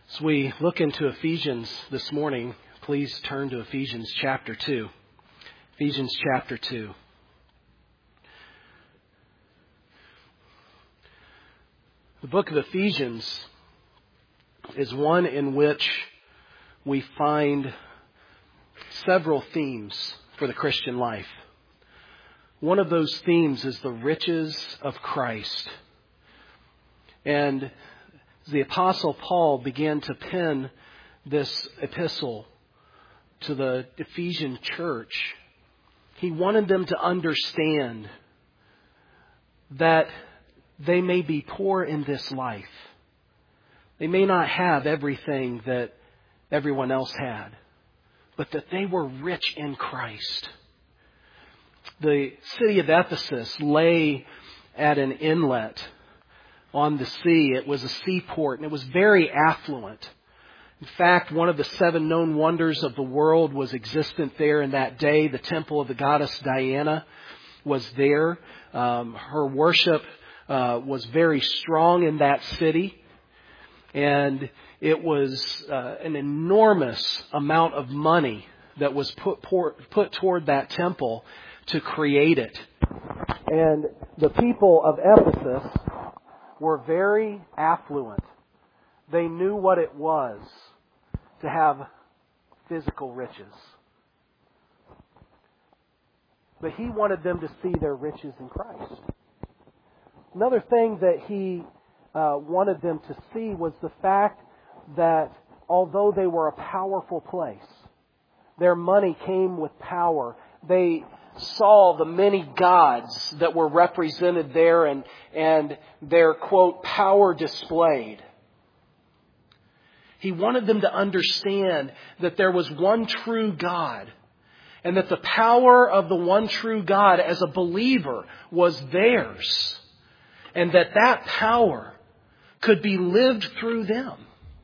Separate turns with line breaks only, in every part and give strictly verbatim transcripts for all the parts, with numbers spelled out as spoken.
As we look into Ephesians this morning, please turn to Ephesians chapter two. Ephesians chapter two. The book of Ephesians is one in which we find several themes for the Christian life. One of those themes is the riches of Christ. And the Apostle Paul began to pen this epistle to the Ephesian church. He wanted them to understand that they may be poor in this life. They may not have everything that everyone else had, but that they were rich in Christ. The city of Ephesus lay at an inlet on the sea. It was a seaport, and it was very affluent. In fact, one of the seven known wonders of the world was existent there in that day. The temple of the goddess Diana was there. Um, her worship uh, was very strong in that city. And it was uh, an enormous amount of money that was put, por- put toward that temple to create it. And the people of Ephesus were very affluent. They knew what it was to have physical riches. But he wanted them to see their riches in Christ. Another thing that he uh, wanted them to see was the fact that although they were a powerful place, their money came with power. They saw the many gods that were represented there and, and their, quote, power displayed. He wanted them to understand that there was one true God and that the power of the one true God as a believer was theirs and that that power could be lived through them.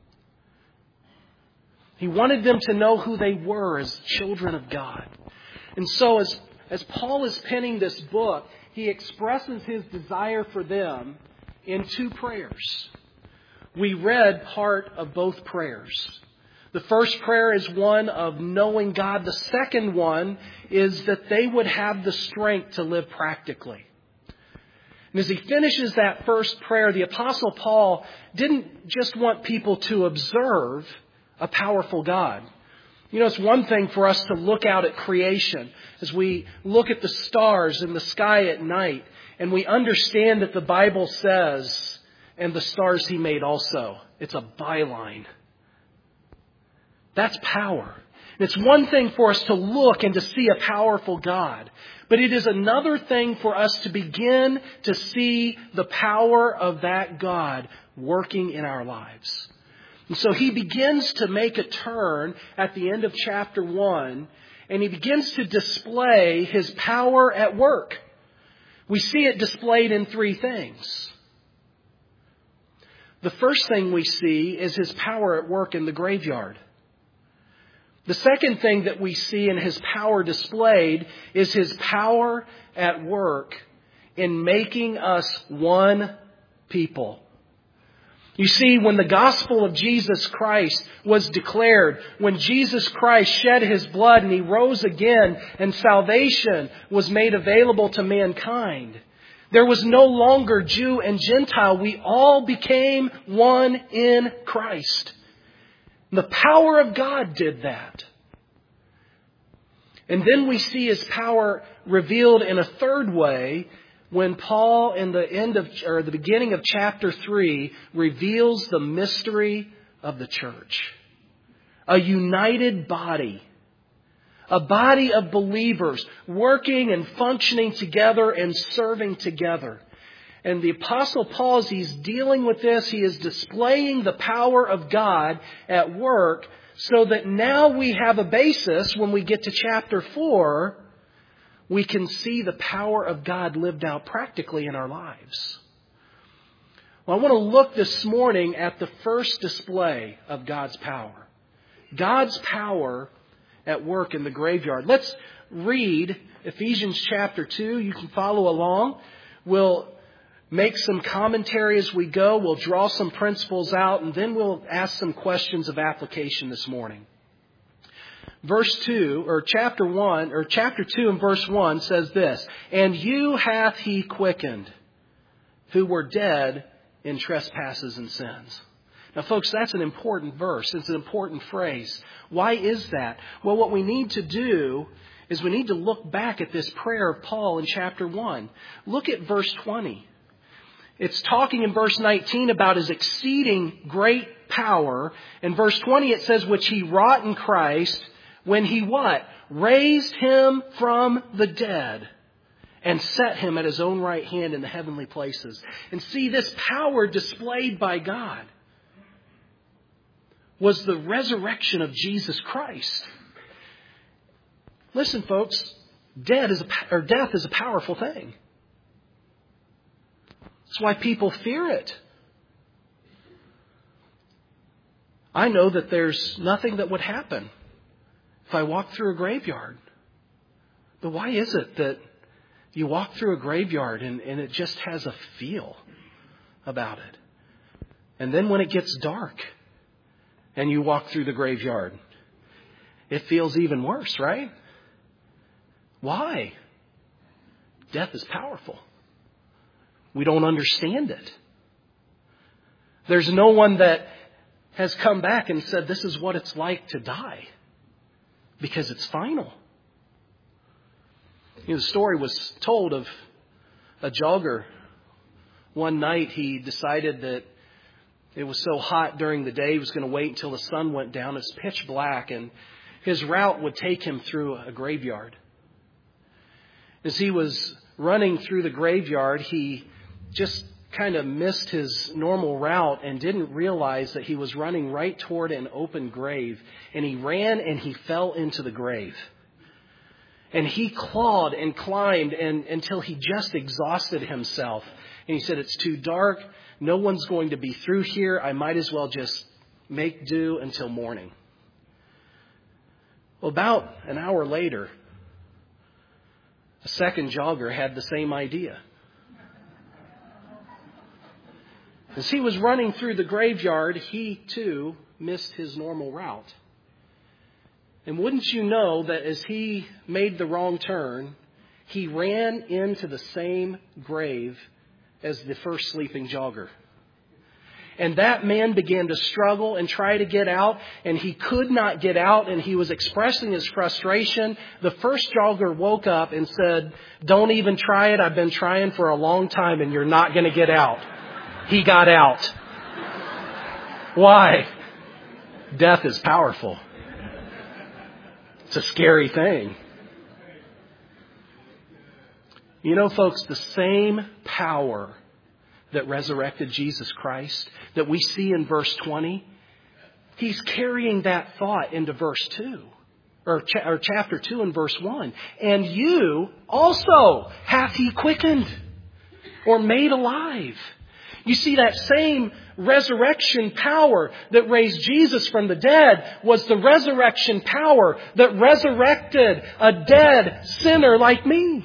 He wanted them to know who they were as children of God. And so as As Paul is penning this book, he expresses his desire for them in two prayers. We read part of both prayers. The first prayer is one of knowing God. The second one is that they would have the strength to live practically. And as he finishes that first prayer, the Apostle Paul didn't just want people to observe a powerful God. You know, it's one thing for us to look out at creation as we look at the stars in the sky at night and we understand that the Bible says, and the stars he made also. It's a byline. That's power. And it's one thing for us to look and to see a powerful God, but it is another thing for us to begin to see the power of that God working in our lives. And so he begins to make a turn at the end of chapter one, and he begins to display his power at work. We see it displayed in three things. The first thing we see is his power at work in the graveyard. The second thing that we see in his power displayed is his power at work in making us one people. You see, when the gospel of Jesus Christ was declared, when Jesus Christ shed his blood and he rose again and salvation was made available to mankind, there was no longer Jew and Gentile. We all became one in Christ. The power of God did that. And then we see his power revealed in a third way when Paul, in the end of, or the beginning of chapter three, reveals the mystery of the church. A united body. A body of believers working and functioning together and serving together. And the Apostle Paul, as he's dealing with this, he is displaying the power of God at work so that now we have a basis when we get to chapter four. We can see the power of God lived out practically in our lives. Well, I want to look this morning at the first display of God's power. God's power at work in the graveyard. Let's read Ephesians chapter two. You can follow along. We'll make some commentary as we go. We'll draw some principles out, and then we'll ask some questions of application this morning. Verse two, or chapter one, or chapter two and verse one says this, "And you hath he quickened, who were dead in trespasses and sins." Now, folks, that's an important verse. It's an important phrase. Why is that? Well, what we need to do is we need to look back at this prayer of Paul in chapter one. Look at verse twenty. It's talking in verse nineteen about his exceeding great power. In verse twenty it says, "Which he wrought in Christ when he" what? "Raised him from the dead and set him at his own right hand in the heavenly places." And see, this power displayed by God was the resurrection of Jesus Christ. Listen, folks, dead is a, or death is a powerful thing. That's why people fear it. I know that there's nothing that would happen if I walked through a graveyard. But why is it that you walk through a graveyard and, and it just has a feel about it? And then when it gets dark and you walk through the graveyard, it feels even worse, right? Why? Death is powerful. We don't understand it. There's no one that has come back and said this is what it's like to die, because it's final. You know, the story was told of a jogger. One night he decided that it was so hot during the day he was going to wait until the sun went down. It's pitch black, and his route would take him through a graveyard. As he was running through the graveyard, he just kind of missed his normal route and didn't realize that he was running right toward an open grave. And he ran and he fell into the grave. And he clawed and climbed and, until he just exhausted himself. And he said, "It's too dark. No one's going to be through here. I might as well just make do until morning." Well, about an hour later, a second jogger had the same idea. As he was running through the graveyard, he too missed his normal route. And wouldn't you know that as he made the wrong turn, he ran into the same grave as the first sleeping jogger. And that man began to struggle and try to get out, and he could not get out, and he was expressing his frustration. The first jogger woke up and said, "Don't even try it. I've been trying for a long time, and you're not going to get out." He got out. Why? Death is powerful. It's a scary thing. You know, folks, the same power that resurrected Jesus Christ that we see in verse twenty, he's carrying that thought into verse two, or, cha- or chapter two and verse one. "And you also hath he quickened," or made alive. You see, that same resurrection power that raised Jesus from the dead was the resurrection power that resurrected a dead sinner like me.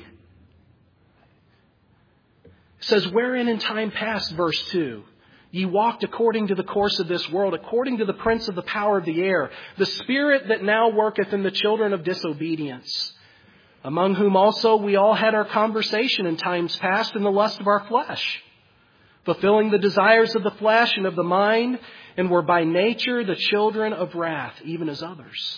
It says, "Wherein in time past," verse two, "ye walked according to the course of this world, according to the prince of the power of the air, the spirit that now worketh in the children of disobedience, among whom also we all had our conversation in times past in the lust of our flesh, fulfilling the desires of the flesh and of the mind, and were by nature the children of wrath, even as others.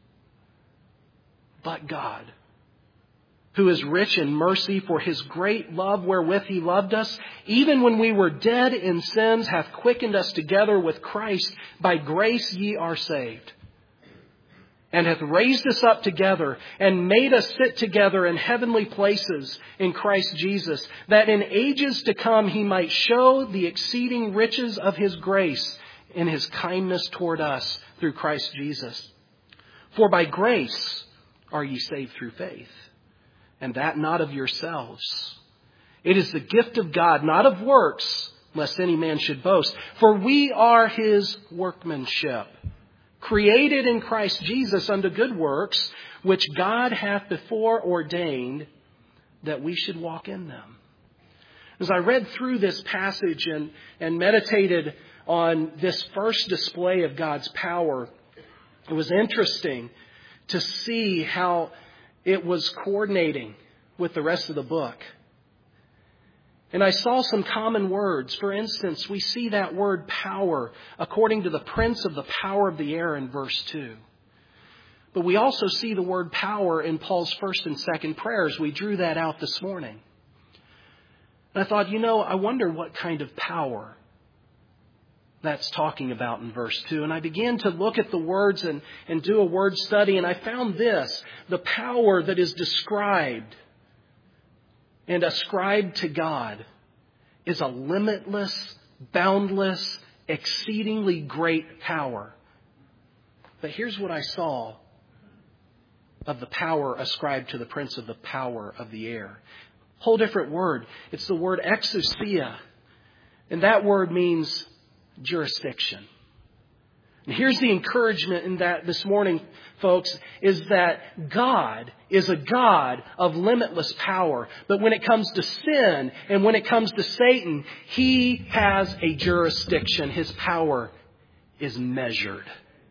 But God, who is rich in mercy, for his great love wherewith he loved us, even when we were dead in sins, hath quickened us together with Christ. By grace ye are saved. And hath raised us up together and made us sit together in heavenly places in Christ Jesus, that in ages to come he might show the exceeding riches of his grace in his kindness toward us through Christ Jesus. For by grace are ye saved through faith, and that not of yourselves. It is the gift of God, not of works, lest any man should boast. For we are his workmanship, created in Christ Jesus unto good works, which God hath before ordained that we should walk in them. As I read through this passage and, and meditated on this first display of God's power, it was interesting to see how it was coordinating with the rest of the book. And I saw some common words. For instance, we see that word power according to the prince of the power of the air in verse two. But we also see the word power in Paul's first and second prayers. We drew that out this morning. And I thought, you know, I wonder what kind of power that's talking about in verse two. And I began to look at the words and, and do a word study. And I found this, the power that is described and ascribed to God is a limitless, boundless, exceedingly great power. But here's what I saw of the power ascribed to the prince of the power of the air. Whole different word. It's the word exousia. And that word means jurisdiction. And here's the encouragement in that this morning, folks, is that God is a God of limitless power. But when it comes to sin and when it comes to Satan, He has a jurisdiction. His power is measured.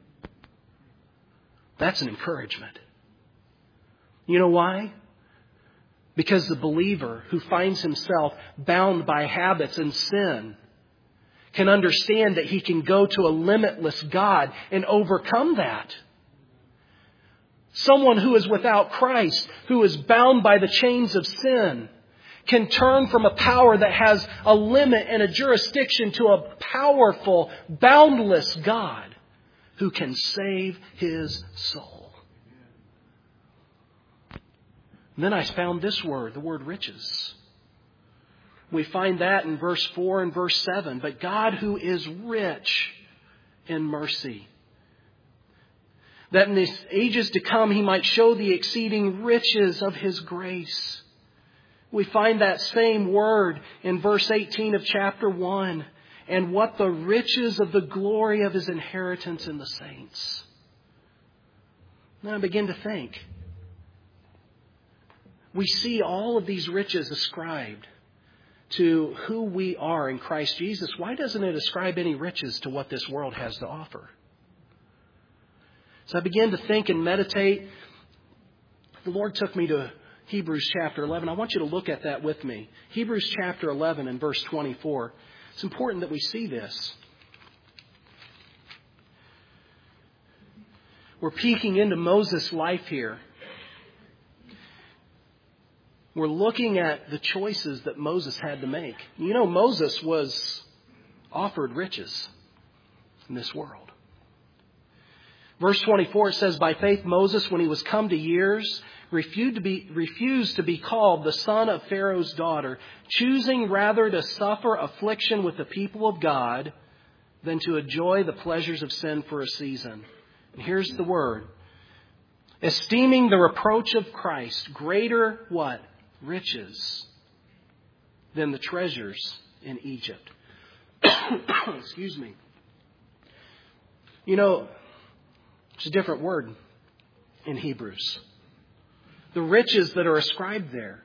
That's an encouragement. You know why? Because the believer who finds himself bound by habits and sin can understand that he can go to a limitless God and overcome that. Someone who is without Christ, who is bound by the chains of sin, can turn from a power that has a limit and a jurisdiction to a powerful, boundless God who can save his soul. And then I found this word, the word riches. We find that in verse four and verse seven. But God who is rich in mercy, that in the ages to come He might show the exceeding riches of His grace. We find that same word in verse eighteen of chapter one. And what the riches of the glory of His inheritance in the saints. Now I begin to think. We see all of these riches ascribed to who we are in Christ Jesus. Why doesn't it ascribe any riches to what this world has to offer? So I began to think and meditate. The Lord took me to Hebrews chapter eleven. I want you to look at that with me. Hebrews chapter eleven and verse twenty-four. It's important that we see this. We're peeking into Moses' life here. We're looking at the choices that Moses had to make. You know, Moses was offered riches in this world. Verse twenty-four, it says, by faith Moses, when he was come to years, refused to be, refused to be called the son of Pharaoh's daughter, choosing rather to suffer affliction with the people of God than to enjoy the pleasures of sin for a season. And here's the word. Esteeming the reproach of Christ greater what? Riches than the treasures in Egypt. Excuse me. You know, it's a different word in Hebrews. The riches that are ascribed there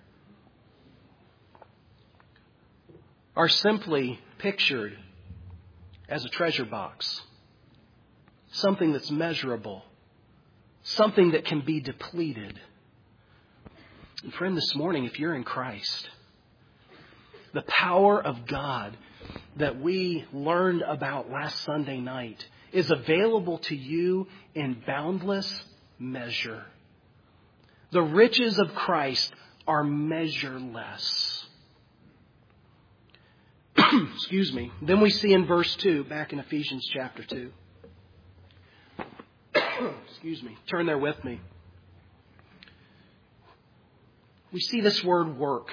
are simply pictured as a treasure box. Something that's measurable. Something that can be depleted. And friend, this morning, if you're in Christ, the power of God that we learned about last Sunday night is available to you in boundless measure. The riches of Christ are measureless. Excuse me. Then we see in verse two, back in Ephesians chapter two. Excuse me. Turn there with me. We see this word work.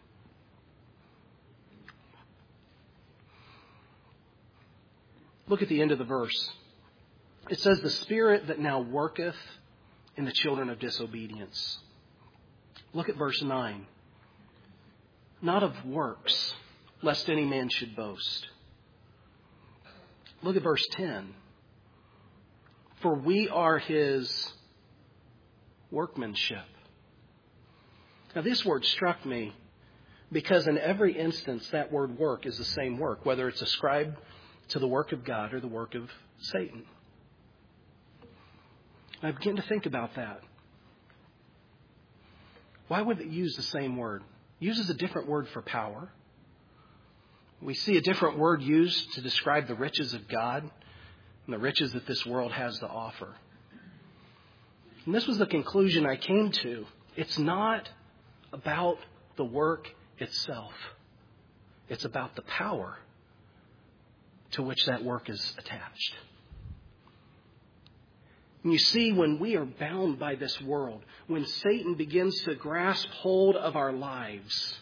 Look at the end of the verse. It says, the Spirit that now worketh in the children of disobedience. Look at verse nine. Not of works, lest any man should boast. Look at verse ten. For we are His workmanship. Now this word struck me Because in every instance, that word work is the same work, whether it's ascribed to the work of God or the work of Satan. I begin to think about that. Why would it use the same word? It uses a different word for power. We see a different word used to describe the riches of God and the riches that this world has to offer. And this was the conclusion I came to. It's not about the work itself. It's about the power to which that work is attached. And you see, when we are bound by this world, when Satan begins to grasp hold of our lives,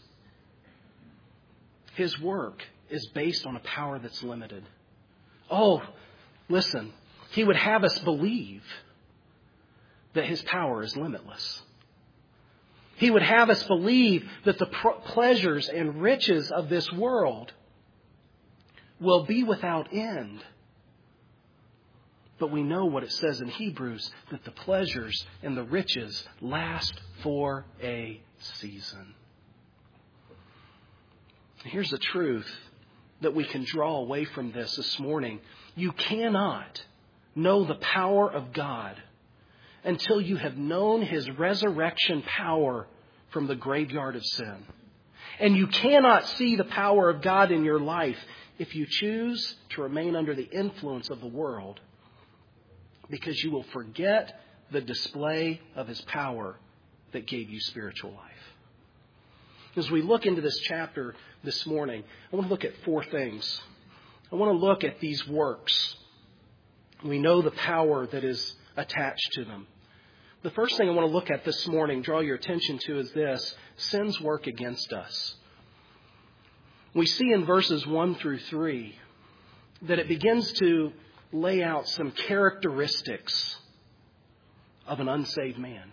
his work is based on a power that's limited. Oh, listen, he would have us believe that his power is limitless. He would have us believe that the pleasures and riches of this world will be without end. But we know what it says in Hebrews, that the pleasures and the riches last for a season. Here's the truth that we can draw away from this this morning. You cannot know the power of God until you have known his resurrection power from the graveyard of sin. And you cannot see the power of God in your life if you choose to remain under the influence of the world, because you will forget the display of his power that gave you spiritual life. As we look into this chapter this morning, I want to look at four things. I want to look at these works. We know the power that is attached to them. The first thing I want to look at this morning, draw your attention to, is this: sin's work against us. We see in verses one through three that it begins to lay out some characteristics of an unsaved man.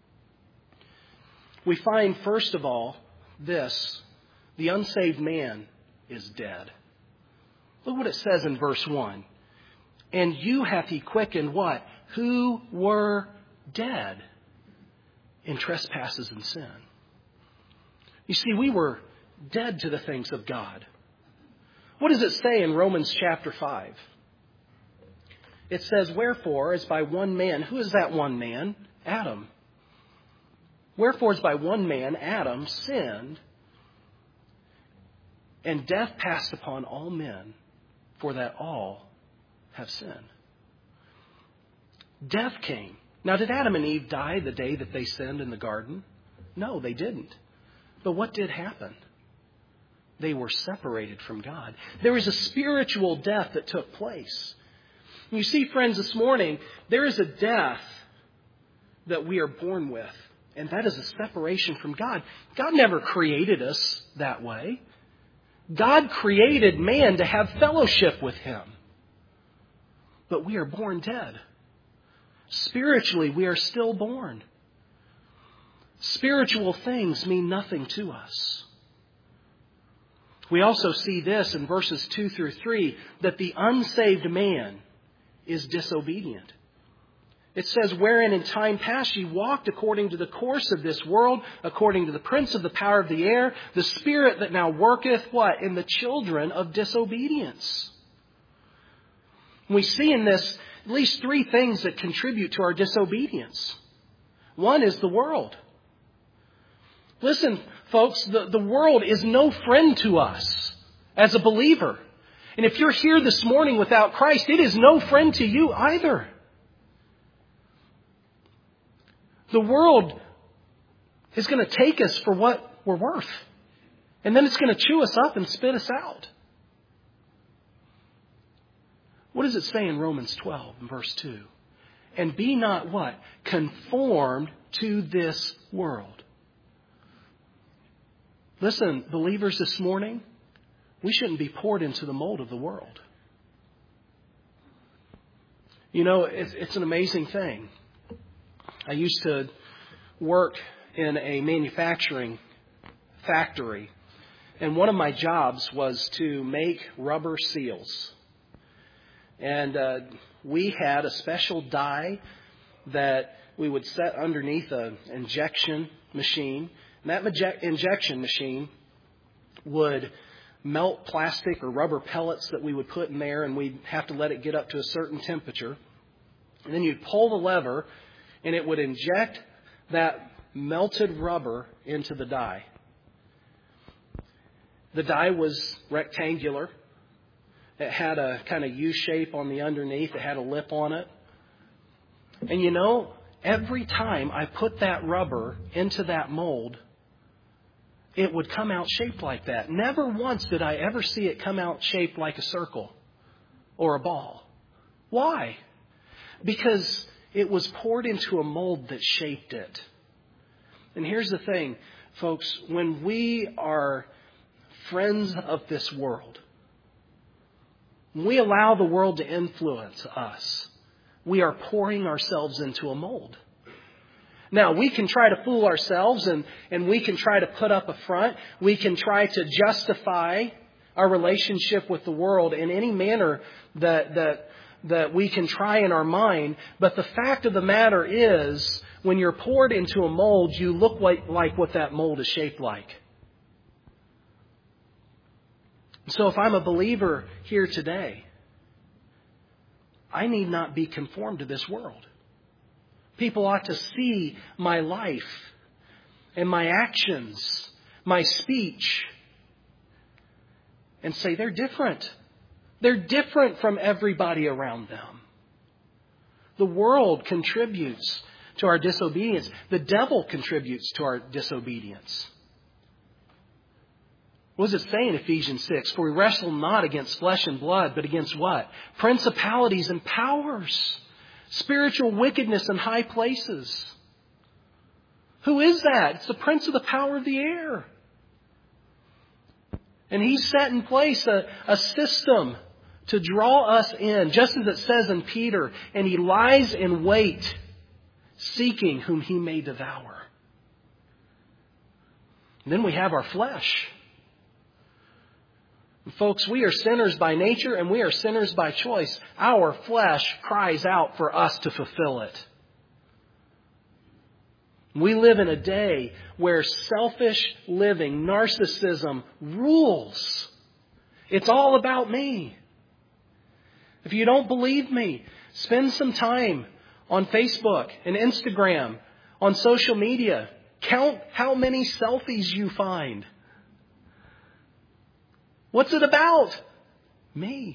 We find, first of all, this: the unsaved man is dead. Look what it says in verse one. And you hath he quickened what? Who were dead in trespasses and sin. You see, we were dead to the things of God. What does it say in Romans chapter five? It says, wherefore, as by one man, who is that one man? Adam. Wherefore, as by one man, Adam, sinned, and death passed upon all men, for that all have sinned. Death came. Now, did Adam and Eve die the day that they sinned in the garden? No, they didn't. But what did happen? They were separated from God. There was a spiritual death that took place. You see, friends, this morning, there is a death that we are born with, and that is a separation from God. God never created us that way. God created man to have fellowship with him. But we are born dead. Spiritually, we are still born. Spiritual things mean nothing to us. We also see this in verses two through three, that the unsaved man is disobedient. It says, wherein in time past ye walked according to the course of this world, according to the prince of the power of the air, the spirit that now worketh what? In the children of disobedience. We see in this at least three things that contribute to our disobedience. One is the world. Listen, folks, the, the world is no friend to us as a believer. And if you're here this morning without Christ, it is no friend to you either. The world is going to take us for what we're worth. And then it's going to chew us up and spit us out. What does it say in Romans twelve and verse two? And be not what? Conformed to this world. Listen, believers, this morning, we shouldn't be poured into the mold of the world. You know, it's, it's an amazing thing. I used to work in a manufacturing factory, and one of my jobs was to make rubber seals. And uh, we had a special die that we would set underneath an injection machine. And that injection machine would melt plastic or rubber pellets that we would put in there, and we'd have to let it get up to a certain temperature. And then you'd pull the lever, and it would inject that melted rubber into the die. The die was rectangular. It had a kind of U shape on the underneath. It had a lip on it. And you know, every time I put that rubber into that mold, it would come out shaped like that. Never once did I ever see it come out shaped like a circle or a ball. Why? Because it was poured into a mold that shaped it. And here's the thing, folks, when we are friends of this world, when we allow the world to influence us, we are pouring ourselves into a mold. Now, we can try to fool ourselves and, and we can try to put up a front. We can try to justify our relationship with the world in any manner that, that, that we can try in our mind. But the fact of the matter is, when you're poured into a mold, you look like, like what that mold is shaped like. So if I'm a believer here today, I need not be conformed to this world. People ought to see my life and my actions, my speech, and say they're different. They're different from everybody around them. The world contributes to our disobedience. The devil contributes to our disobedience. What does it say in Ephesians six? For we wrestle not against flesh and blood, but against what? Principalities and powers. Spiritual wickedness in high places. Who is that? It's the prince of the power of the air. And he's set in place a, a system to draw us in, just as it says in Peter, and he lies in wait, seeking whom he may devour. And then we have our flesh. Folks, we are sinners by nature and we are sinners by choice. Our flesh cries out for us to fulfill it. We live in a day where selfish living, narcissism rules. It's all about me. If you don't believe me, spend some time on Facebook and Instagram, on social media. Count how many selfies you find. What's it about? Me.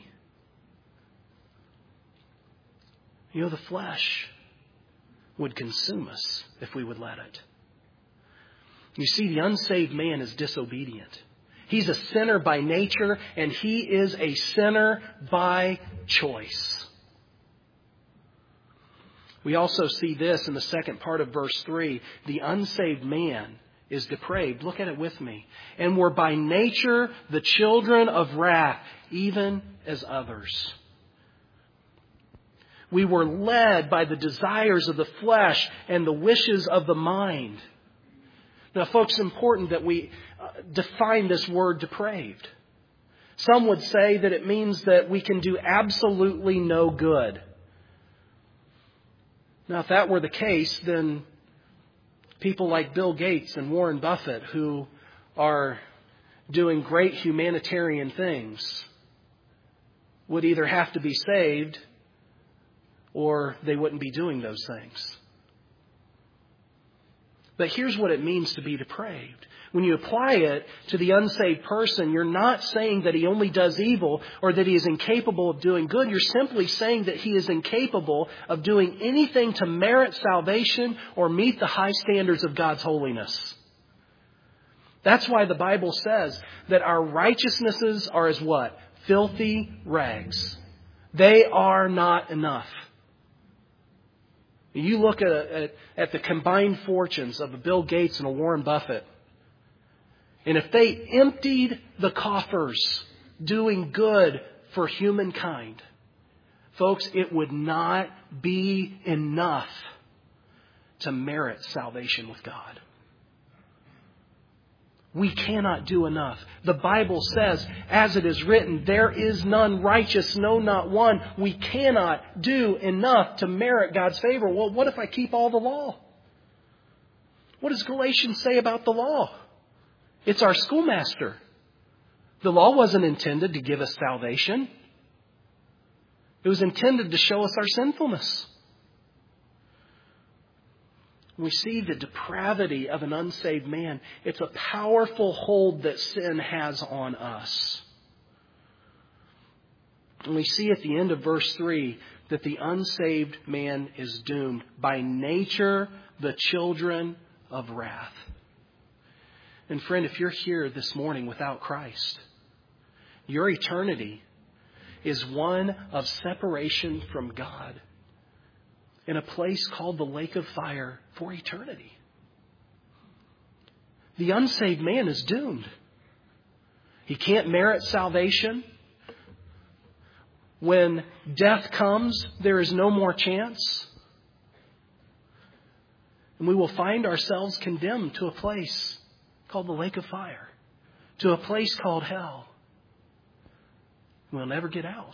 You know, the flesh would consume us if we would let it. You see, the unsaved man is disobedient. He's a sinner by nature, and he is a sinner by choice. We also see this in the second part of verse three. The unsaved man is depraved. Look at it with me. And we're by nature the children of wrath, even as others. We were led by the desires of the flesh and the wishes of the mind. Now, folks, it's important that we define this word depraved. Some would say that it means that we can do absolutely no good. Now, if that were the case, then people like Bill Gates and Warren Buffett, who are doing great humanitarian things, would either have to be saved or they wouldn't be doing those things. But here's what it means to be depraved. When you apply it to the unsaved person, you're not saying that he only does evil or that he is incapable of doing good. You're simply saying that he is incapable of doing anything to merit salvation or meet the high standards of God's holiness. That's why the Bible says that our righteousnesses are as what? Filthy rags. They are not enough. You look at, at, at the combined fortunes of a Bill Gates and a Warren Buffett, and if they emptied the coffers doing good for humankind, folks, it would not be enough to merit salvation with God. We cannot do enough. The Bible says, as it is written, there is none righteous, no, not one. We cannot do enough to merit God's favor. Well, what if I keep all the law? What does Galatians say about the law? It's our schoolmaster. The law wasn't intended to give us salvation. It was intended to show us our sinfulness. We see the depravity of an unsaved man. It's a powerful hold that sin has on us. And we see at the end of verse three that the unsaved man is doomed. By nature, the children of wrath. And friend, if you're here this morning without Christ, your eternity is one of separation from God in a place called the lake of fire for eternity. The unsaved man is doomed. He can't merit salvation. When death comes, there is no more chance. And we will find ourselves condemned to a place called the lake of fire, to a place called hell. We'll never get out.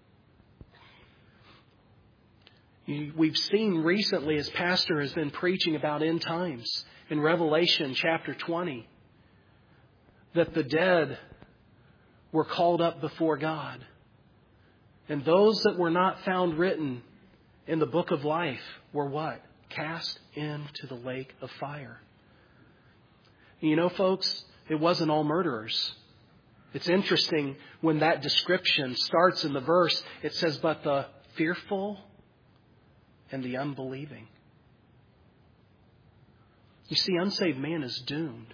We've seen recently, as Pastor has been preaching about end times in Revelation chapter twenty, that the dead were called up before God. And those that were not found written in the book of life were what? Cast into the lake of fire. You know, folks, it wasn't all murderers. It's interesting when that description starts in the verse, it says, but the fearful and the unbelieving. You see, unsaved man is doomed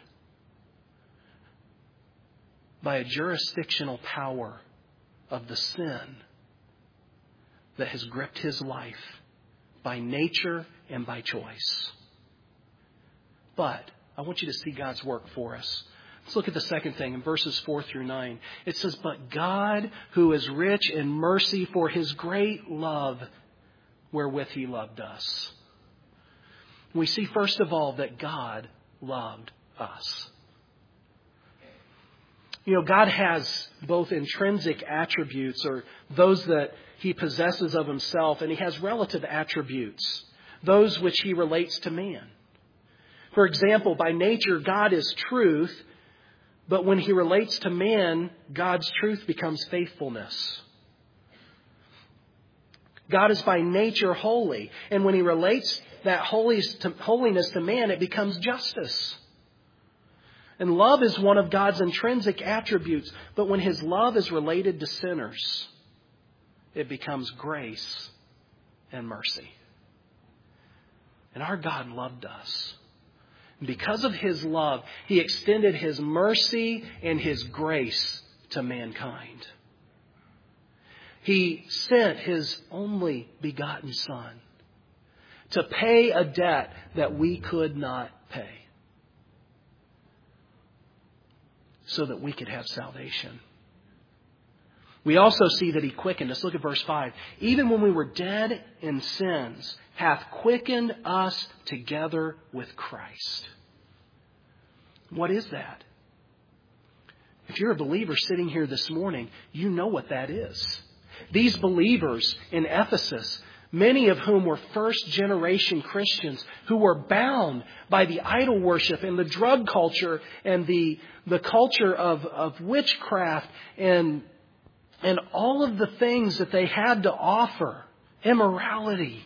by a jurisdictional power of the sin that has gripped his life by nature and by choice. But I want you to see God's work for us. Let's look at the second thing in verses four through nine. It says, but God, who is rich in mercy for his great love wherewith he loved us. We see, first of all, that God loved us. You know, God has both intrinsic attributes, or those that he possesses of himself, and he has relative attributes, those which he relates to man. For example, by nature, God is truth, but when he relates to man, God's truth becomes faithfulness. God is by nature holy, and when he relates that holiness to man, it becomes justice. And love is one of God's intrinsic attributes, but when his love is related to sinners, it becomes grace and mercy. And our God loved us. And because of his love, he extended his mercy and his grace to mankind. He sent his only begotten Son to pay a debt that we could not pay, so that we could have salvation. We also see that he quickened us. Look at verse five. Even when we were dead in sins, hath quickened us together with Christ. What is that? If you're a believer sitting here this morning, you know what that is. These believers in Ephesus, many of whom were first generation Christians who were bound by the idol worship and the drug culture and the, the culture of, of witchcraft and, and all of the things that they had to offer, immorality.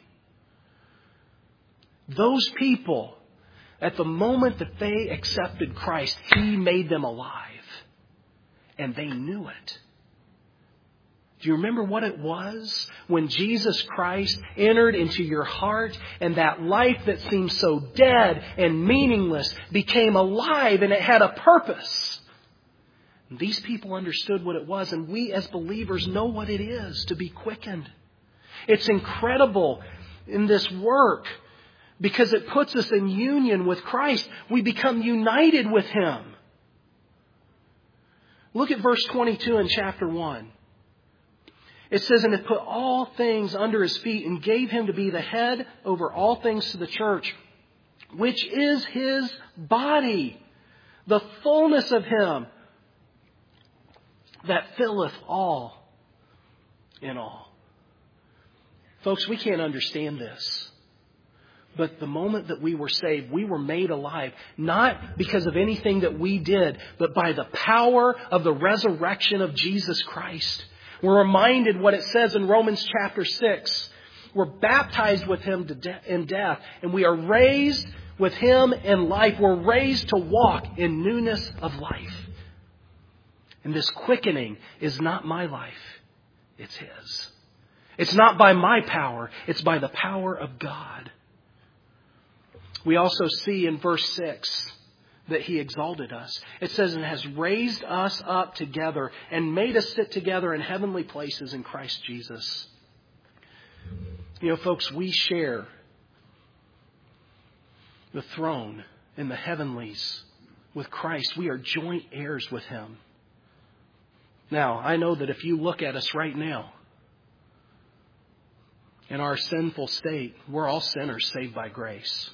Those people, at the moment that they accepted Christ, he made them alive. And they knew it. Do you remember what it was when Jesus Christ entered into your heart and that life that seemed so dead and meaningless became alive and it had a purpose? And these people understood what it was, and we as believers know what it is to be quickened. It's incredible in this work because it puts us in union with Christ. We become united with him. Look at verse twenty-two in chapter one. It says, and it put all things under his feet and gave him to be the head over all things to the church, which is his body, the fullness of him that filleth all in all. Folks, we can't understand this. But the moment that we were saved, we were made alive, not because of anything that we did, but by the power of the resurrection of Jesus Christ. We're reminded what it says in Romans chapter six. We're baptized with Him to de- in death, and we are raised with Him in life. We're raised to walk in newness of life. And this quickening is not my life, it's His. It's not by my power, it's by the power of God. We also see in verse six that He exalted us. It says, and has raised us up together and made us sit together in heavenly places in Christ Jesus. You know, folks, we share the throne in the heavenlies with Christ. We are joint heirs with Him. Now, I know that if you look at us right now, in our sinful state, we're all sinners saved by grace.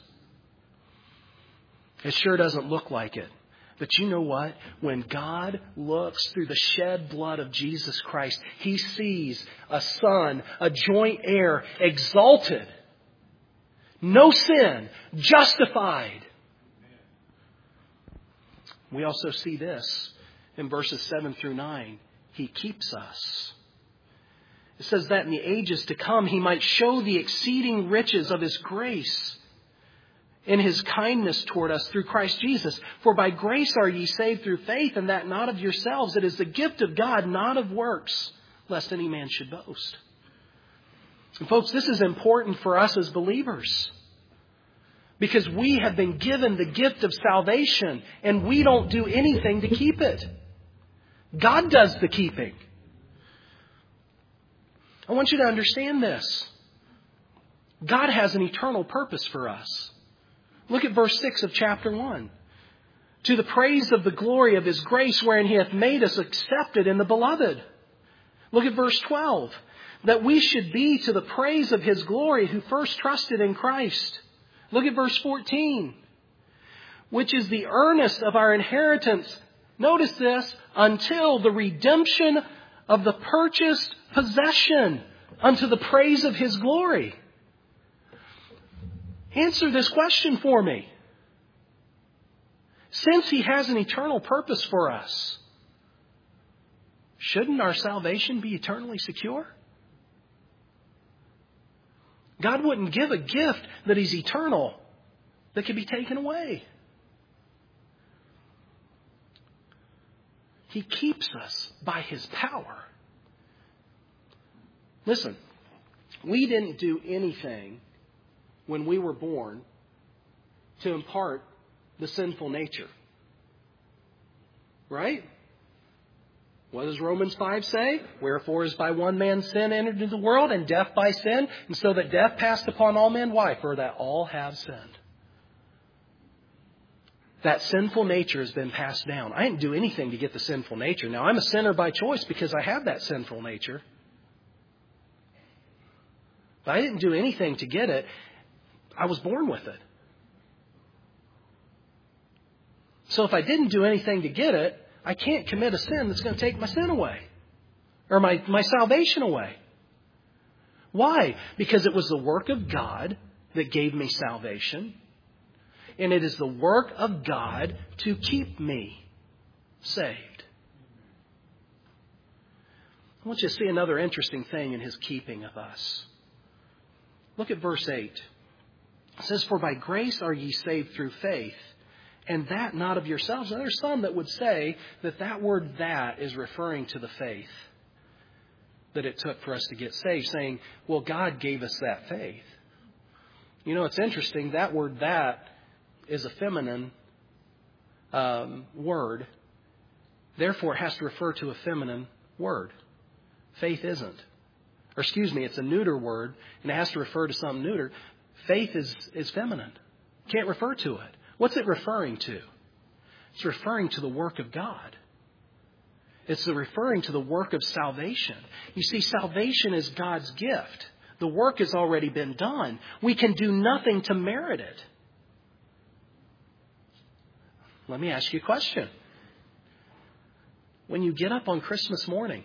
It sure doesn't look like it. But you know what? When God looks through the shed blood of Jesus Christ, He sees a son, a joint heir, exalted. No sin, justified. We also see this in verses seven through nine. He keeps us. It says that in the ages to come, He might show the exceeding riches of His grace in His kindness toward us through Christ Jesus. For by grace are ye saved through faith, and that not of yourselves. It is the gift of God, not of works, lest any man should boast. And folks, this is important for us as believers, because we have been given the gift of salvation, and we don't do anything to keep it. God does the keeping. I want you to understand this. God has an eternal purpose for us. Look at verse six of chapter one. To the praise of the glory of His grace, wherein He hath made us accepted in the beloved. Look at verse twelve. That we should be to the praise of His glory who first trusted in Christ. Look at verse fourteen. Which is the earnest of our inheritance. Notice this. Until the redemption of the purchased possession, unto the praise of His glory. Answer this question for me. Since He has an eternal purpose for us, shouldn't our salvation be eternally secure? God wouldn't give a gift that is eternal that could be taken away. He keeps us by His power. Listen, we didn't do anything when we were born to impart the sinful nature. Right? What does Romans five say? Wherefore is by one man's sin entered into the world, and death by sin, and so that death passed upon all men. Why? For that all have sinned. That sinful nature has been passed down. I didn't do anything to get the sinful nature. Now, I'm a sinner by choice because I have that sinful nature. But I didn't do anything to get it. I was born with it. So if I didn't do anything to get it, I can't commit a sin that's going to take my sin away. Or my, my salvation away. Why? Because it was the work of God that gave me salvation. And it is the work of God to keep me saved. I want you to see another interesting thing in His keeping of us. Look at verse eight. It says, for by grace are ye saved through faith, and that not of yourselves. Now, there's some that would say that that word that is referring to the faith that it took for us to get saved, saying, well, God gave us that faith. You know, it's interesting. That word that is a feminine um, word. Therefore, it has to refer to a feminine word. Faith isn't. Or excuse me, it's a neuter word, and it has to refer to something neuter. Faith is, is feminine. Can't refer to it. What's it referring to? It's referring to the work of God. It's referring to the work of salvation. You see, salvation is God's gift. The work has already been done. We can do nothing to merit it. Let me ask you a question. When you get up on Christmas morning,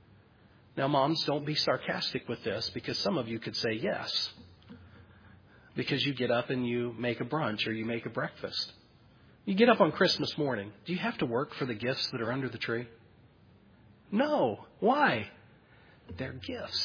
now moms, don't be sarcastic with this, because some of you could say yes. because you get up and you make a brunch or you make a breakfast. You get up on Christmas morning. Do you have to work for the gifts that are under the tree? No. Why? They're gifts.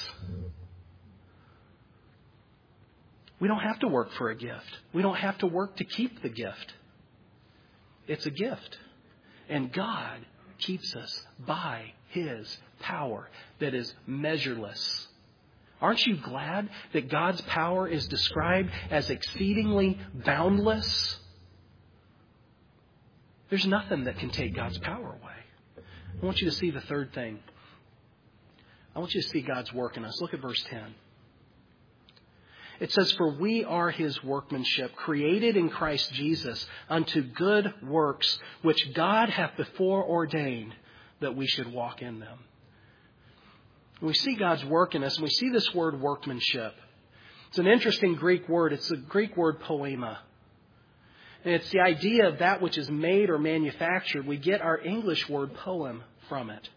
We don't have to work for a gift. We don't have to work to keep the gift. It's a gift. And God keeps us by His power that is measureless. Aren't you glad that God's power is described as exceedingly boundless? There's nothing that can take God's power away. I want you to see the third thing. I want you to see God's work in us. Look at verse ten. It says, "For we are His workmanship, created in Christ Jesus unto good works, which God hath before ordained that we should walk in them." We see God's work in us, and we see this word workmanship. It's an interesting Greek word. It's the Greek word poema. And it's the idea of that which is made or manufactured. We get our English word poem from it.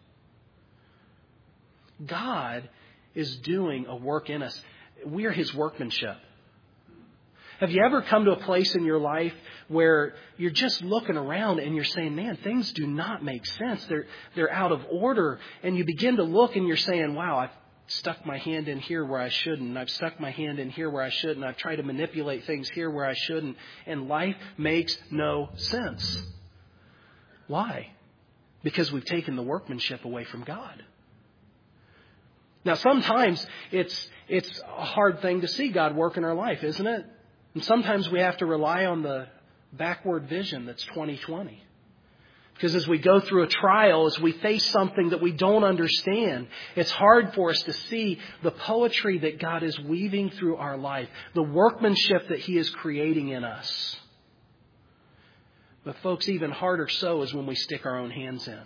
God is doing a work in us. We are His workmanship. Have you ever come to a place in your life where you're just looking around and you're saying, man, things do not make sense. They're, they're out of order. And you begin to look and you're saying, wow, I've stuck my hand in here where I shouldn't. I've stuck my hand in here where I shouldn't. I've tried to manipulate things here where I shouldn't. And life makes no sense. Why? Because we've taken the workmanship away from God. Now, sometimes it's it's a hard thing to see God work in our life, isn't it? And sometimes we have to rely on the backward vision that's twenty twenty. Because as we go through a trial, as we face something that we don't understand, it's hard for us to see the poetry that God is weaving through our life, the workmanship that He is creating in us. But folks, even harder so is when we stick our own hands in.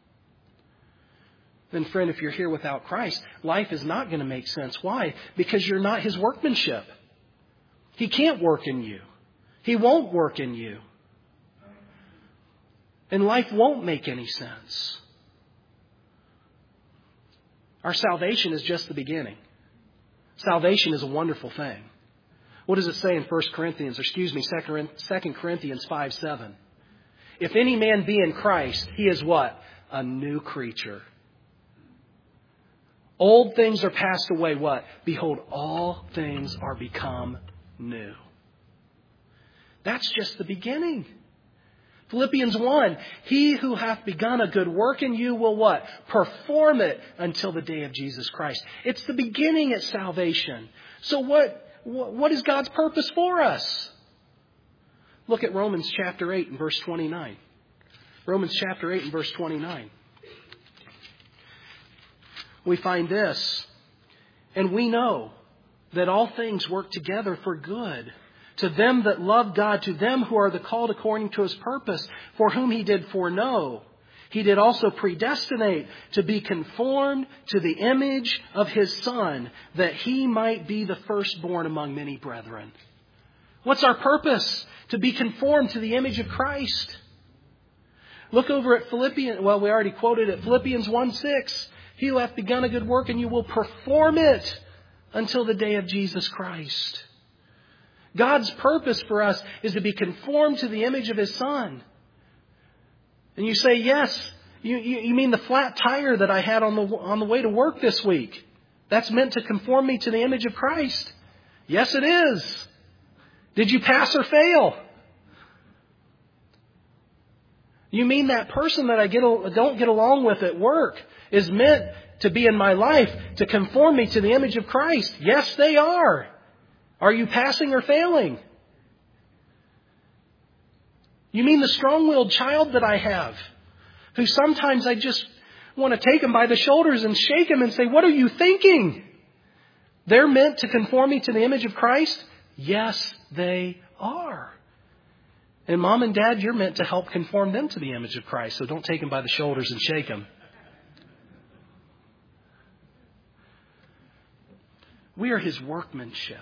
Then, friend, if you're here without Christ, life is not going to make sense. Why? Because you're not His workmanship. He can't work in you. He won't work in you. And life won't make any sense. Our salvation is just the beginning. Salvation is a wonderful thing. What does it say in First Corinthians, or excuse me, Second Corinthians five seven? If any man be in Christ, he is what? A new creature. Old things are passed away. What? Behold, all things are become new. That's just the beginning. Philippians one, he who hath begun a good work in you will what? Perform it until the day of Jesus Christ. It's the beginning at salvation. So what, what is God's purpose for us? Look at Romans chapter eight and verse twenty-nine. Romans chapter eight and verse twenty-nine. We find this, and we know that all things work together for good to them that love God, to them who are the called according to His purpose, for whom He did foreknow. He did also predestinate to be conformed to the image of His Son, that He might be the firstborn among many brethren. What's our purpose? To be conformed to the image of Christ. Look over at Philippians, well, we already quoted it, Philippians one six. He who hath begun a good work and you will perform it until the day of Jesus Christ. God's purpose for us is to be conformed to the image of His Son. And you say, yes, you, you, you mean the flat tire that I had on the, on the way to work this week? That's meant to conform me to the image of Christ. Yes, it is. Did you pass or fail? You mean that person that I get don't get along with at work is meant to be in my life to conform me to the image of Christ? Yes, they are. Are you passing or failing? You mean the strong-willed child that I have, who sometimes I just want to take him by the shoulders and shake him and say, what are you thinking? They're meant to conform me to the image of Christ? Yes, they are. And mom and dad, you're meant to help conform them to the image of Christ. So don't take them by the shoulders and shake them. We are His workmanship.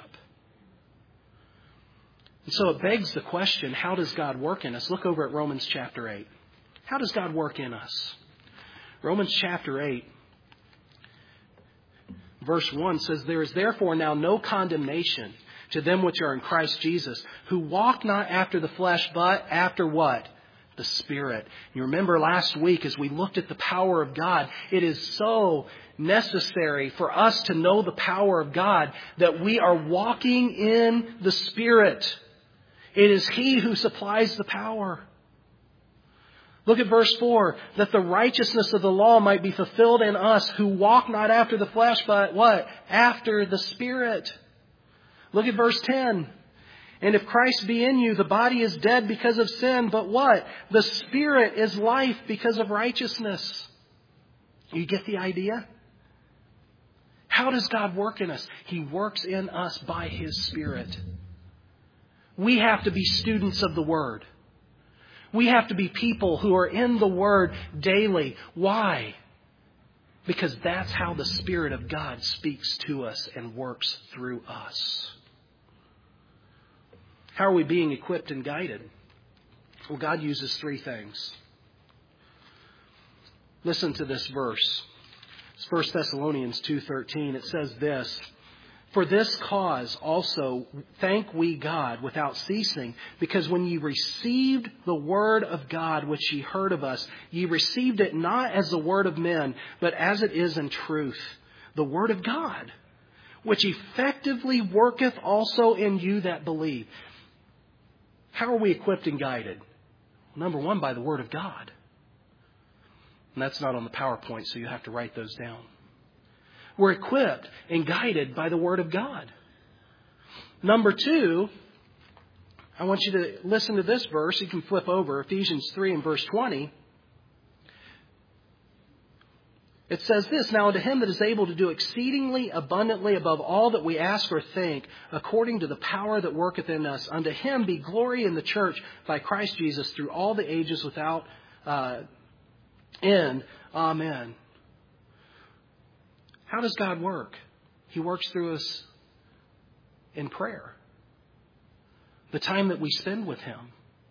And so it begs the question, how does God work in us? Look over at Romans chapter eight. How does God work in us? Romans chapter eight, verse one says, there is therefore now no condemnation to them which are in Christ Jesus, who walk not after the flesh, but after what? The Spirit. You remember last week as we looked at the power of God, it is so necessary for us to know the power of God that we are walking in the Spirit. It is He who supplies the power. Look at verse four. That the righteousness of the law might be fulfilled in us who walk not after the flesh, but what? After the Spirit. Look at verse ten. And if Christ be in you, the body is dead because of sin, but what? The Spirit is life because of righteousness. You get the idea? How does God work in us? He works in us by His Spirit. We have to be students of the Word. We have to be people who are in the Word daily. Why? Because that's how the Spirit of God speaks to us and works through us. How are we being equipped and guided? Well, God uses three things. Listen to this verse. It's First Thessalonians two thirteen. It says this, For this cause also thank we God without ceasing, because when ye received the word of God which ye heard of us, ye received it not as the word of men, but as it is in truth, the word of God, which effectively worketh also in you that believe. How are we equipped and guided? Number one, by the word of God. And that's not on the PowerPoint, so you have to write those down. We're equipped and guided by the Word of God. Number two, I want you to listen to this verse. You can flip over Ephesians three and verse twenty. It says this, Now unto Him that is able to do exceedingly abundantly above all that we ask or think, according to the power that worketh in us, unto Him be glory in the church by Christ Jesus through all the ages without uh, end. Amen. How does God work? He works through us in prayer. The time that we spend with Him.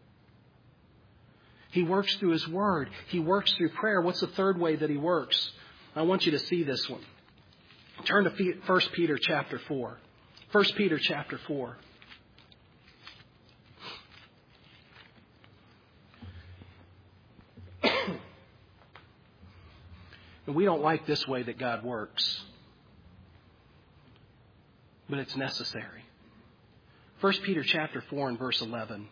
He works through His Word. He works through prayer. What's the third way that He works? I want you to see this one. Turn to First Peter chapter four. First Peter chapter four. And we don't like this way that God works. But it's necessary. First Peter chapter four and verse eleven.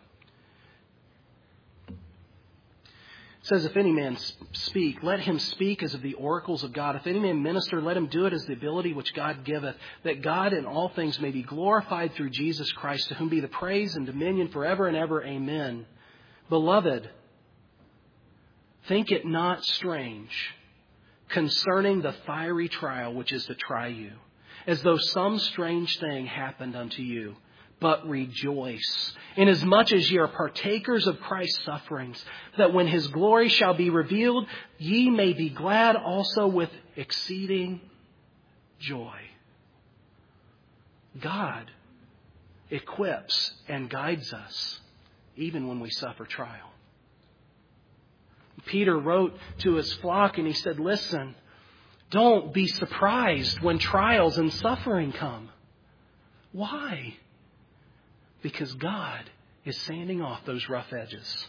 It says, If any man speak, let him speak as of the oracles of God. If any man minister, let him do it as the ability which God giveth, that God in all things may be glorified through Jesus Christ, to whom be the praise and dominion forever and ever. Amen. Beloved, think it not strange concerning the fiery trial which is to try you, as though some strange thing happened unto you. But rejoice, inasmuch as ye are partakers of Christ's sufferings, that when His glory shall be revealed, ye may be glad also with exceeding joy. God equips and guides us even when we suffer trial. Peter wrote to his flock and he said, listen, don't be surprised when trials and suffering come. Why? Because God is sanding off those rough edges.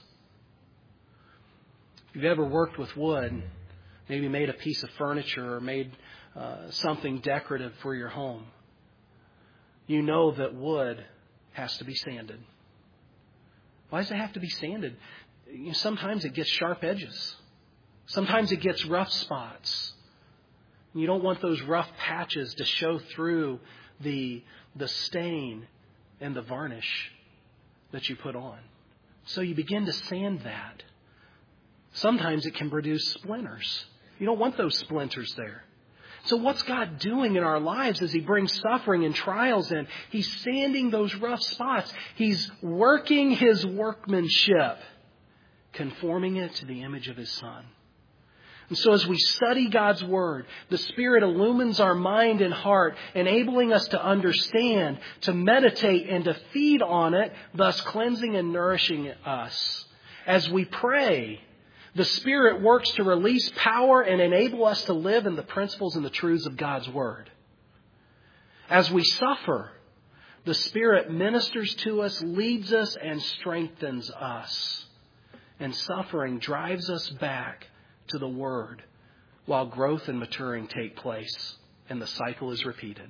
If you've ever worked with wood, maybe made a piece of furniture or made uh, something decorative for your home, you know that wood has to be sanded. Why does it have to be sanded? You know, sometimes it gets sharp edges. Sometimes it gets rough spots. You don't want those rough patches to show through the, the stain and the varnish that you put on. So you begin to sand that. Sometimes it can produce splinters. You don't want those splinters there. So what's God doing in our lives as He brings suffering and trials in? He's sanding those rough spots. He's working His workmanship, conforming it to the image of His Son. And so as we study God's Word, the Spirit illumines our mind and heart, enabling us to understand, to meditate, and to feed on it, thus cleansing and nourishing us. As we pray, the Spirit works to release power and enable us to live in the principles and the truths of God's Word. As we suffer, The Spirit ministers to us, leads us, and strengthens us. And suffering drives us back to the Word while growth and maturing take place and the cycle is repeated.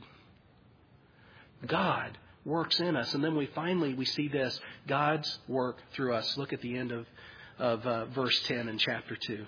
God works in us. And then we finally, we see this, God's work through us. Look at the end of, of uh, verse ten in chapter two.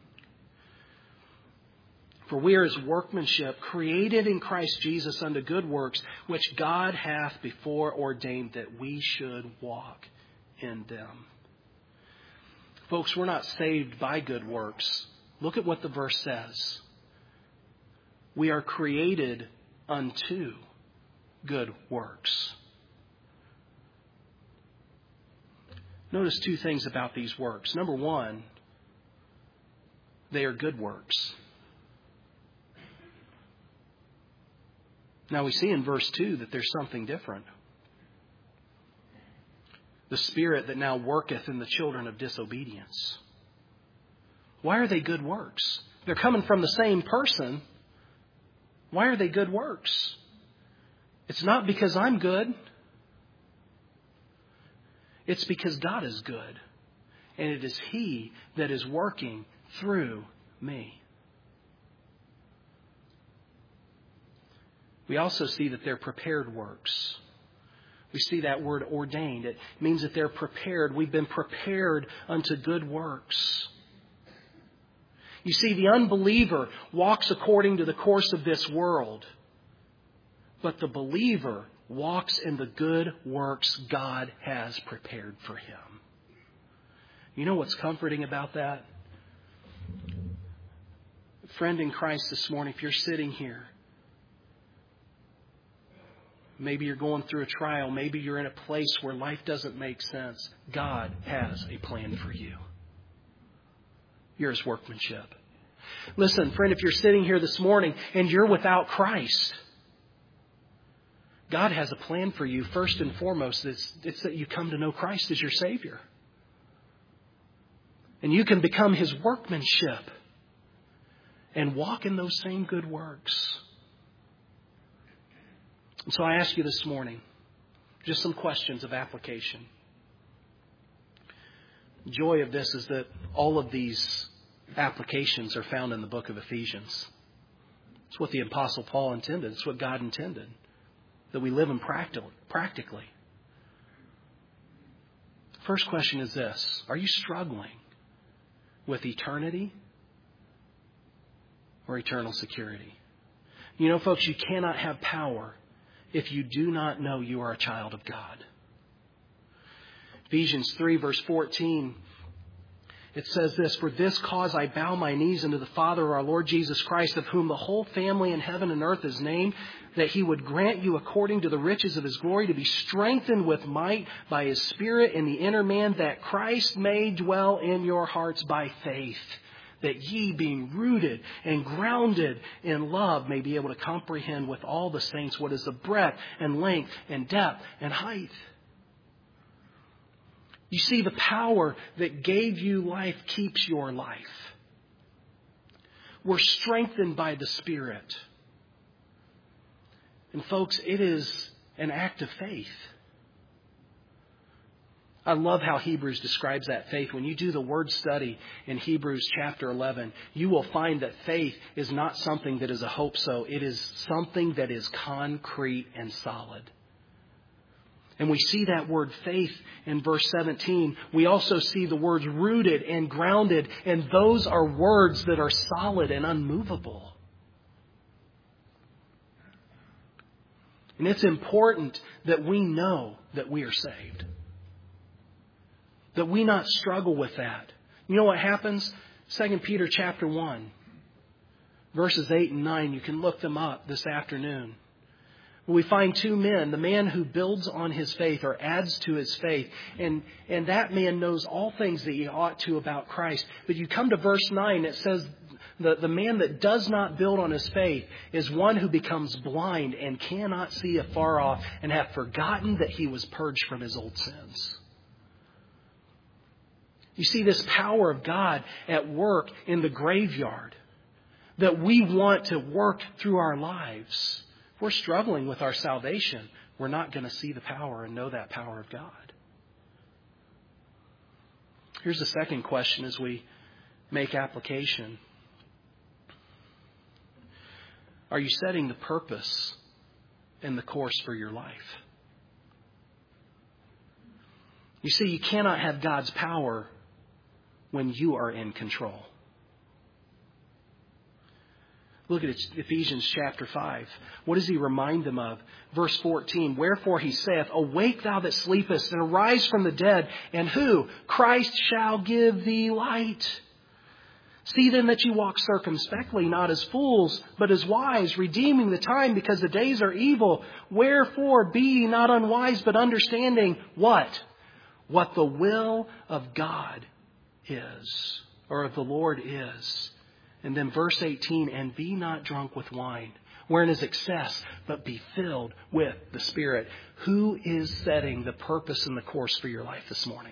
For we are His workmanship, created in Christ Jesus unto good works, which God hath before ordained that we should walk in them. Folks, we're not saved by good works. Look at what the verse says. We are created unto good works. Notice two things about these works. Number one, they are good works. Now we see in verse two that there's something different. The Spirit that now worketh in the children of disobedience. Why are they good works? They're coming from the same person. Why are they good works? It's not because I'm good. It's because God is good. And it is He that is working through me. We also see that they're prepared works. We see that word ordained. It means that they're prepared. We've been prepared unto good works. You see, the unbeliever walks according to the course of this world. But the believer walks in the good works God has prepared for him. You know what's comforting about that? Friend in Christ this morning, if you're sitting here, maybe you're going through a trial. Maybe you're in a place where life doesn't make sense. God has a plan for you. You're His workmanship. Listen, friend, if you're sitting here this morning and you're without Christ, God has a plan for you. First and foremost, it's, it's that you come to know Christ as your Savior. And you can become His workmanship and walk in those same good works. And so I ask you this morning, just some questions of application. The joy of this is that all of these applications are found in the book of Ephesians. It's what the Apostle Paul intended. It's what God intended. That we live in practically. First question is this. Are you struggling with eternity or eternal security? You know, folks, you cannot have power if you do not know you are a child of God. Ephesians three verse fourteen, it says this, For this cause I bow my knees unto the Father of our Lord Jesus Christ, of whom the whole family in heaven and earth is named, that He would grant you according to the riches of His glory to be strengthened with might by His Spirit in the inner man, that Christ may dwell in your hearts by faith, that ye, being rooted and grounded in love, may be able to comprehend with all the saints what is the breadth and length and depth and height. You see, the power that gave you life keeps your life. We're strengthened by the Spirit. And folks, it is an act of faith. I love how Hebrews describes that faith. When you do the word study in Hebrews chapter eleven, you will find that faith is not something that is a hope so. It is something that is concrete and solid. And we see that word faith in verse seventeen. We also see the words rooted and grounded. And those are words that are solid and unmovable. And it's important that we know that we are saved. That we not struggle with that. You know what happens? Second Peter chapter one, verses eight and nine. You can look them up this afternoon. We find two men, the man who builds on his faith or adds to his faith. And, and that man knows all things that he ought to about Christ. But you come to verse nine, it says the, the man that does not build on his faith is one who becomes blind and cannot see afar off and hath forgotten that he was purged from his old sins. You see this power of God at work in the graveyard that we want to work through our lives. We're struggling with our salvation. we're not going to see the power and know that power of God. Here's the second question as we make application. Are you setting the purpose and the course for your life? You see, you cannot have God's power when you are in control. Look at Ephesians chapter five. What does he remind them of? Verse fourteen, wherefore he saith, awake thou that sleepest, and arise from the dead, and who? Christ shall give thee light. See then that you walk circumspectly, not as fools, but as wise, redeeming the time, because the days are evil. Wherefore be ye not unwise, but understanding what? What the will of God is, or of the Lord is. And then verse eighteen, and be not drunk with wine, wherein is excess, but be filled with the Spirit. Who is setting the purpose and the course for your life this morning?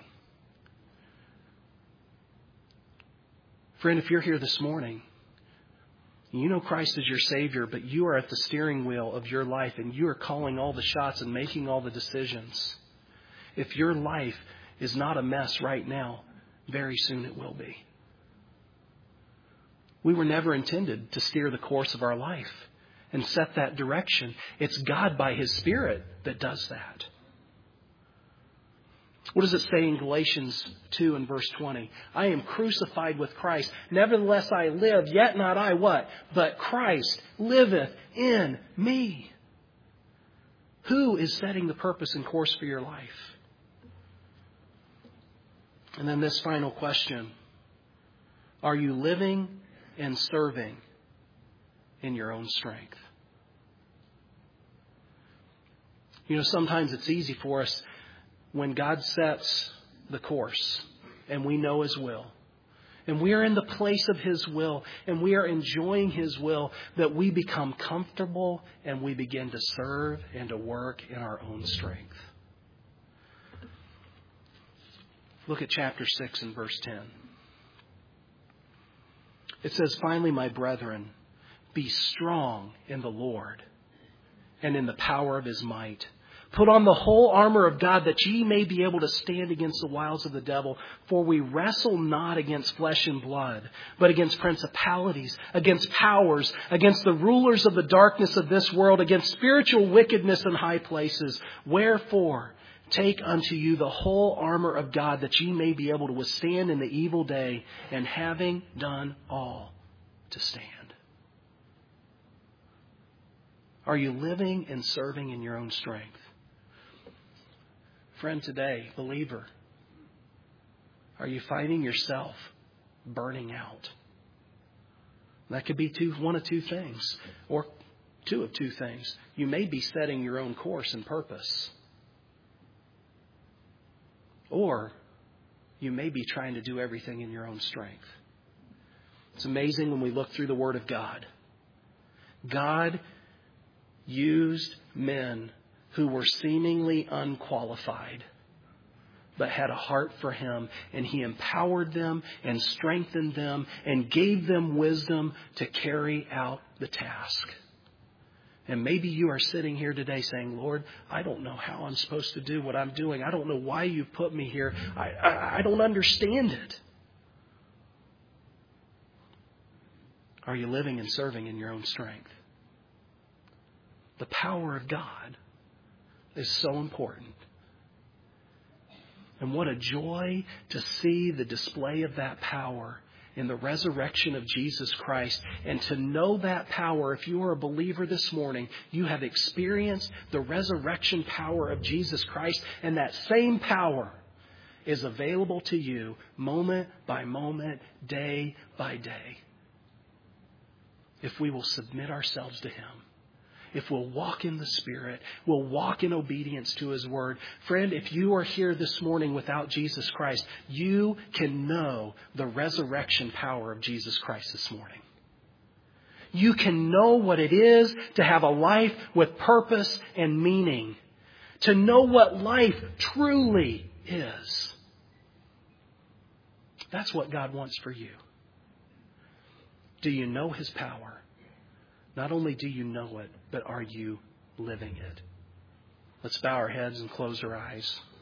Friend, if you're here this morning, you know Christ is your Savior, but you are at the steering wheel of your life and you are calling all the shots and making all the decisions. If your life is not a mess right now, very soon it will be. We were never intended to steer the course of our life and set that direction. It's God by His Spirit that does that. What does it say in Galatians two and verse twenty? I am crucified with Christ. Nevertheless I live, yet not I what? But Christ liveth in me. Who is setting the purpose and course for your life? And then this final question. Are you living and serving in your own strength? You know, sometimes it's easy for us when God sets the course and we know His will, and we are in the place of His will, and we are enjoying His will, that we become comfortable and we begin to serve and to work in our own strength. Look at chapter six and verse ten. It says, finally, my brethren, be strong in the Lord and in the power of His might. Put on the whole armor of God, that ye may be able to stand against the wiles of the devil. For we wrestle not against flesh and blood, but against principalities, against powers, against the rulers of the darkness of this world, against spiritual wickedness in high places. Wherefore, take unto you the whole armor of God, that ye may be able to withstand in the evil day, and having done all, to stand. Are you living and serving in your own strength? Friend, today, believer, are you finding yourself burning out? That could be two, one of two things, or two of two things. You may be setting your own course and purpose, or you may be trying to do everything in your own strength. It's amazing when we look through the Word of God. God used men who were seemingly unqualified, but had a heart for Him, and He empowered them and strengthened them and gave them wisdom to carry out the task. And maybe you are sitting here today saying, Lord, I don't know how I'm supposed to do what I'm doing. I don't know why you've put me here. I, I, I don't understand it. Are you living and serving in your own strength? The power of God is so important. And what a joy to see the display of that power in the resurrection of Jesus Christ, and to know that power. If you are a believer this morning, you have experienced the resurrection power of Jesus Christ, and that same power is available to you moment by moment, day by day, if we will submit ourselves to Him. If we'll walk in the Spirit, we'll walk in obedience to His Word. Friend, if you are here this morning without Jesus Christ, you can know the resurrection power of Jesus Christ this morning. You can know what it is to have a life with purpose and meaning. To know what life truly is. That's what God wants for you. Do you know His power? Not only do you know it, but are you living it? Let's bow our heads and close our eyes.